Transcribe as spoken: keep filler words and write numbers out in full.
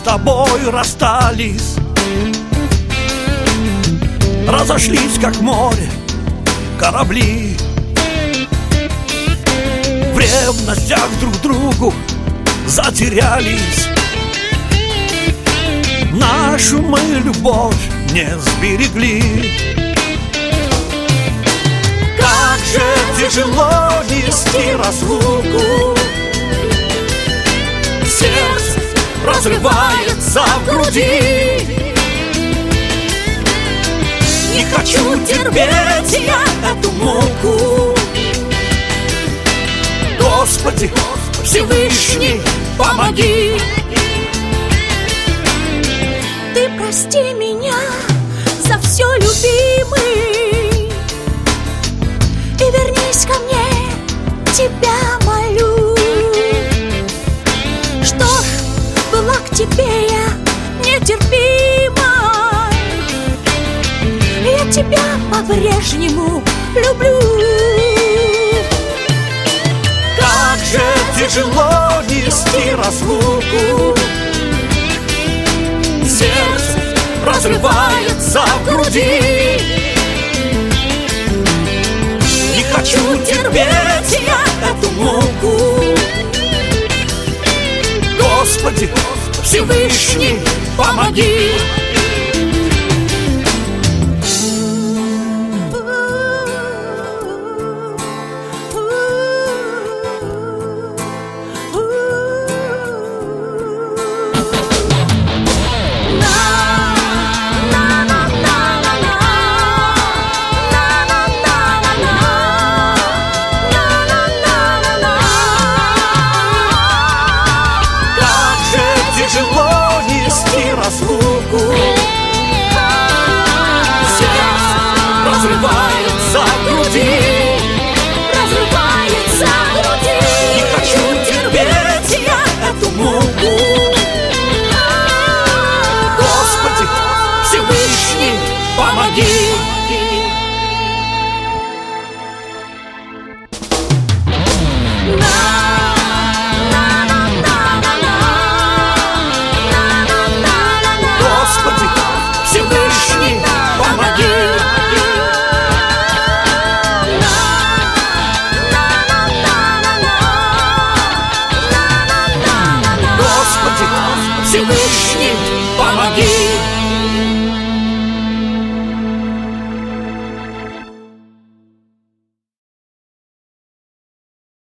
тобой расстались, разошлись, как море, корабли. В ревностях друг другу затерялись, нашу мы любовь не сберегли. Как же тяжело нести разлуку, сердце разрывается в груди. Не хочу терпеть я эту муку. Господи, Всевышний, помоги. Ты прости меня за все, любимый, и вернись ко мне, тебя молю. Что ж, была к тебе я нетерпима, я тебя по-прежнему люблю. Как же тяжело нести разлуку, сердце разрывается в груди. Не хочу терпеть я эту муку. Господи, Всевышний, помоги. Тяжело нести разлуку, сердце разрывается в груди. Разрывается в груди. Не хочу терпеть я эту муку. Господи, Всевышний, помоги. Всевышний, помоги. Господи, Всевышний.